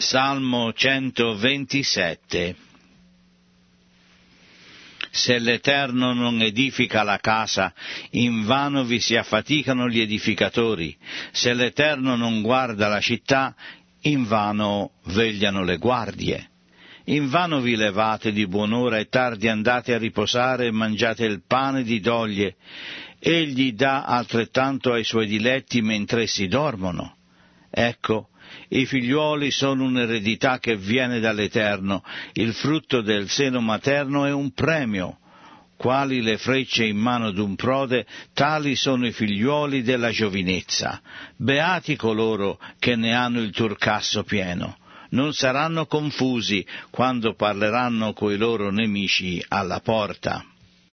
Salmo 127. Se l'Eterno non edifica la casa, invano vi si affaticano gli edificatori. Se l'Eterno non guarda la città, invano vegliano le guardie. Invano vi levate di buon'ora e tardi andate a riposare e mangiate il pane di doglie. Egli dà altrettanto ai suoi diletti mentre essi dormono. Ecco, i figliuoli sono un'eredità che viene dall'Eterno, il frutto del seno materno è un premio. Quali le frecce in mano d'un prode, tali sono i figliuoli della giovinezza. Beati coloro che ne hanno il turcasso pieno. Non saranno confusi quando parleranno coi loro nemici alla porta.